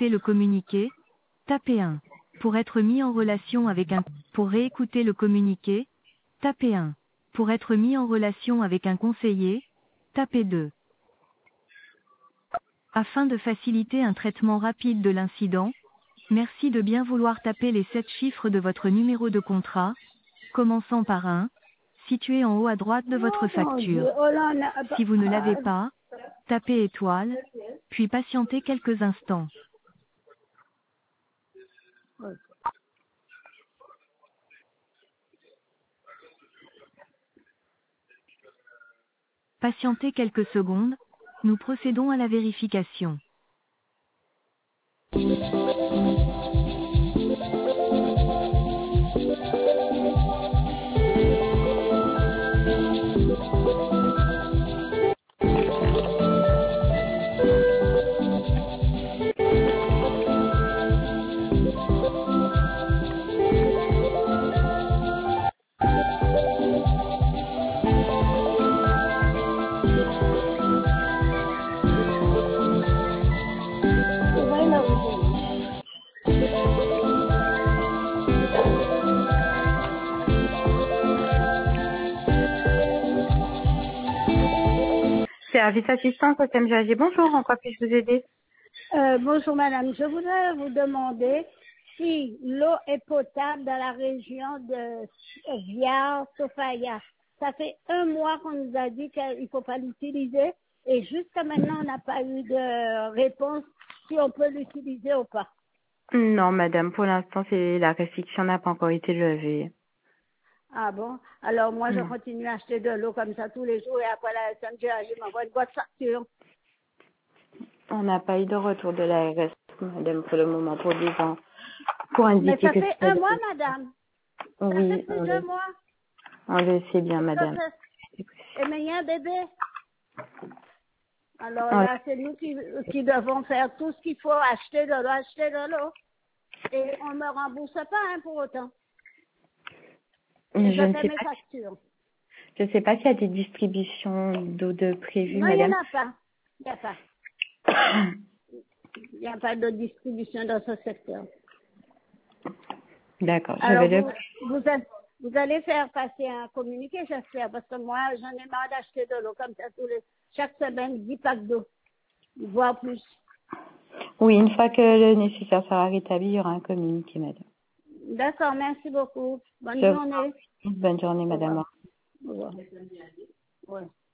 réécouter le communiqué, tapez 1. Pour être mis en relation avec un... Pour réécouter le communiqué, tapez 1. Pour être mis en relation avec un conseiller, tapez 2. Afin de faciliter un traitement rapide de l'incident, merci de bien vouloir taper les 7 chiffres de votre numéro de contrat, commençant par 1, situé en haut à droite de votre Oh mon Dieu, facture. oh là, là, Si vous ne l'avez pas, tapez étoile, puis patientez quelques instants. Patientez quelques secondes, nous procédons à la vérification. ouais, là, vous dites. Service assistance au CMGAG. Bonjour, en quoi puis-je vous aider? Bonjour madame, je voudrais vous demander si l'eau est potable dans la région de Viard, Sofia. Ça fait un mois qu'on nous a dit qu'il ne faut pas l'utiliser et jusqu'à maintenant on n'a pas eu de réponse si on peut l'utiliser ou pas. Non, madame, pour l'instant, la restriction n'a pas encore été levée. Ah bon? Alors moi je Non. continue à acheter de l'eau comme ça tous les jours et après la SNGAG m'envoie une boîte facture. On n'a pas eu de retour de l'ARS, madame, pour le moment, pour Mais indiquer ça que fait c'est... un mois madame. Ça fait Oui, plus d'un mois. on le sait bien, Et ça madame. fait... Et mais il y a un bébé. Alors Oh, là, c'est nous qui devons faire tout ce qu'il faut, acheter de l'eau. Et on ne me rembourse pas hein, pour autant. Et je je ne fais sais mes pas. factures. Je ne sais pas s'il y a des distributions d'eau de prévues, Non, il n'y en madame. a pas. Il n'y a pas. Il n'y a pas de distribution dans ce secteur. D'accord, je Alors, vais le... vous allez faire passer un communiqué, j'espère, parce que moi, j'en ai marre d'acheter de l'eau comme ça chaque semaine, 10 packs d'eau, voire plus. Oui, une fois que le nécessaire sera rétabli, il y aura un communiqué, madame. D'accord, merci beaucoup. Bonne Je vous en journée. prie. Bonne journée, Au revoir. madame. Au revoir. Ouais.